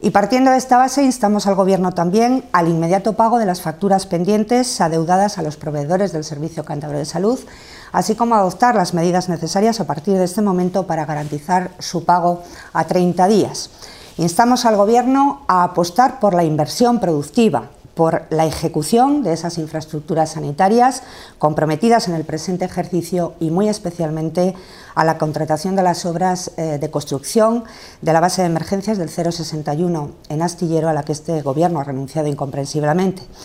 Y partiendo de esta base, instamos al Gobierno también al inmediato pago de las facturas pendientes adeudadas a los proveedores del Servicio Cántabro de Salud, así como a adoptar las medidas necesarias a partir de este momento para garantizar su pago a 30 días. Instamos al Gobierno a apostar por la inversión productiva, por la ejecución de esas infraestructuras sanitarias comprometidas en el presente ejercicio y muy especialmente a la contratación de las obras de construcción de la base de emergencias del 061 en Astillero, a la que este Gobierno ha renunciado incomprensiblemente.